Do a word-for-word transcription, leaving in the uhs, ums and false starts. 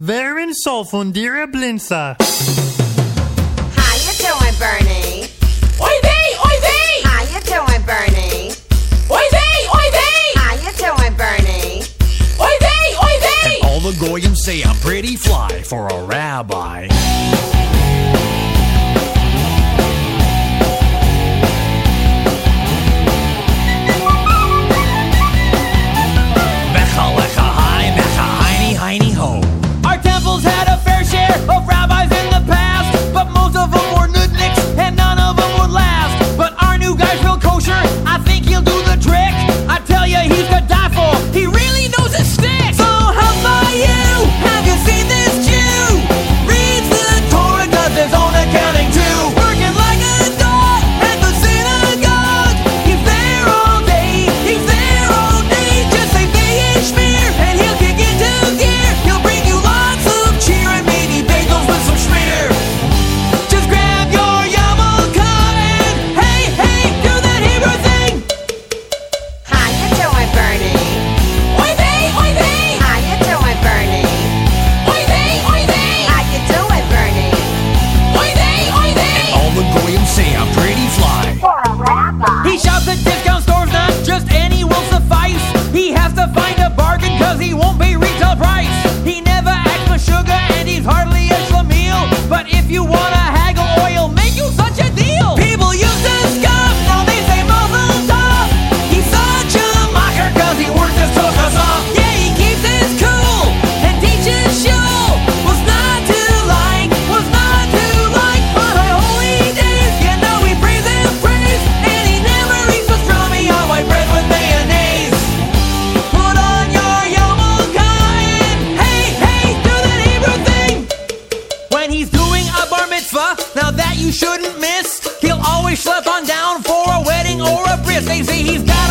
Verin sol fundira blinsa. How you doing, Bernie? Oi vey, oi vey! How you doing, Bernie? Oi vey, oi vey! How you doing, Bernie? Oi vey, oi vey! And all the goyim say I'm pretty fly for a rabbi. Mecha lecha hi, mecha heiny heiny ho. Our temples had a fair share of rabbis in the past, but most of them were nudniks and none of them would last. But our new guy's real kosher, I think he'll do the trick. I tell ya, he's to die for, he really knows his stick. So how about you? Have you seen this Jew? Reads the Torah, does his own accounting too. Working like a dog at the synagogue. He's there all day, he's there all day. Just say Vayei Shmir and he'll kick into gear. He'll bring you lots of cheer and maybe bagels with some schmear. Just grab your yarmulke and hey, hey, do that Hebrew thing. How you doing, Bernie? Oi vey, oi vey! How you doing, Bernie? Oi vey, oi vey! How you doing, Bernie? Oi vey, oi vey! All the goyim say I'm pretty fly. For a rabbi. He shops at discount stores, not just any will suffice. He has to find a bargain cause he won't pay retail price. He never acts for sugar and he's hardly a schlemiel. But if you wanna haggle oil, make you such a deal. People used to scoff, now they say Mazel Tov. He's such a mocker cause he works his tochas off. Yeah, he keeps his cool and teaches shul. Was not to like, was not to like. On our holy days, you know he prays and prays. And he never eats pastrami on white bread with mayonnaise. Put on your yarmulke and hey, hey, do that Hebrew thing. When he's doing a bar mitzvah, now that you shouldn't miss, he'll always schlep on down for a wedding or a bris. They say he's got